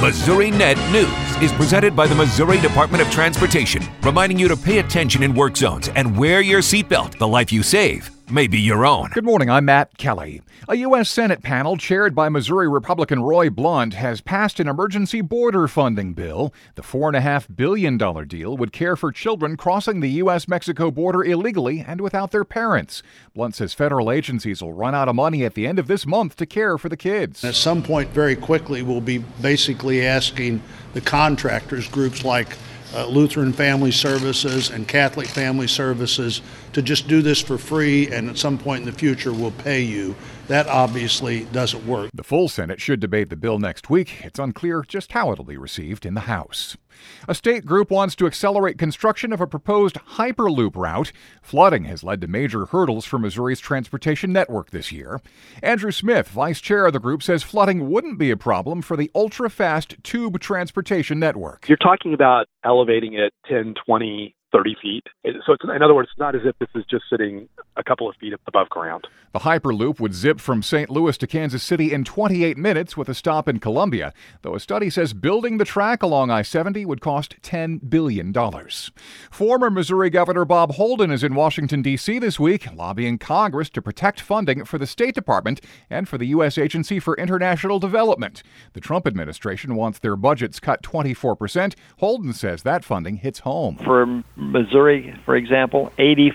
Missouri Net News is presented by the Missouri Department of Transportation, reminding you to pay attention in work zones and wear your seatbelt. The life you save may be your own. Good morning, I'm Matt Kelly. A U.S. Senate panel chaired by Missouri Republican Roy Blunt has passed an emergency border funding bill. The $4.5 billion deal would care for children crossing the U.S.-Mexico border illegally and without their parents. Blunt says federal agencies will run out of money at the end of this month to care for the kids. At some point very quickly, we'll be basically asking the contractors, groups like Lutheran Family Services and Catholic Family Services, to just do this for free, and at some point in the future we'll pay you. That obviously doesn't work. The full Senate should debate the bill next week. It's unclear just how it'll be received in the House. A state group wants to accelerate construction of a proposed Hyperloop route. Flooding has led to major hurdles for Missouri's transportation network this year. Andrew Smith, vice chair of the group, says flooding wouldn't be a problem for the ultra-fast tube transportation network. You're talking about elevating it 10, 20, 30 feet. So it's, in other words, it's not as if this is just sitting a couple of feet above ground. The Hyperloop would zip from St. Louis to Kansas City in 28 minutes with a stop in Columbia, though a study says building the track along I-70 would cost $10 billion. Former Missouri Governor Bob Holden is in Washington, D.C. this week, lobbying Congress to protect funding for the State Department and for the U.S. Agency for International Development. The Trump administration wants their budgets cut 24%. Holden says that funding hits home. For Missouri, for example,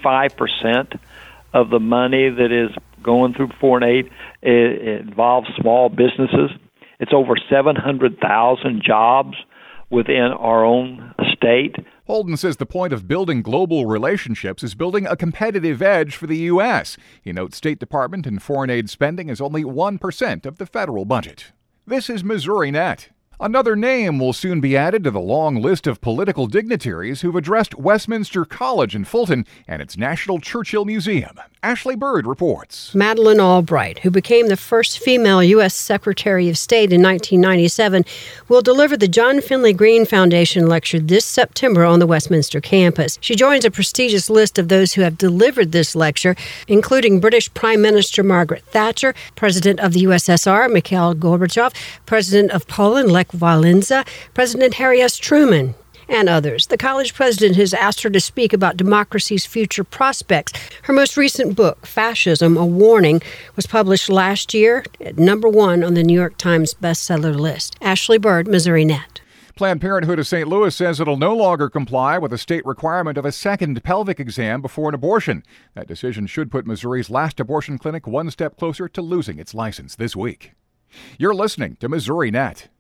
85% of the money that is going through Foreign Aid it involves small businesses. It's over 700,000 jobs within our own state. Holden says the point of building global relationships is building a competitive edge for the U.S. He notes State Department and foreign aid spending is only 1% of the federal budget. This is Missouri Net. Another name will soon be added to the long list of political dignitaries who've addressed Westminster College in Fulton and its National Churchill Museum. Ashley Bird reports. Madeleine Albright, who became the first female U.S. Secretary of State in 1997, will deliver the John Finley Green Foundation lecture this September on the Westminster campus. She joins a prestigious list of those who have delivered this lecture, including British Prime Minister Margaret Thatcher, President of the USSR Mikhail Gorbachev, President of Poland Lech Walesa, President Harry S. Truman, and others. The college president has asked her to speak about democracy's future prospects. Her most recent book, Fascism, A Warning, was published last year at #1 on the New York Times bestseller list. Ashley Bird, Missouri Net. Planned Parenthood of St. Louis says it'll no longer comply with a state requirement of a second pelvic exam before an abortion. That decision should put Missouri's last abortion clinic one step closer to losing its license this week. You're listening to Missouri Net.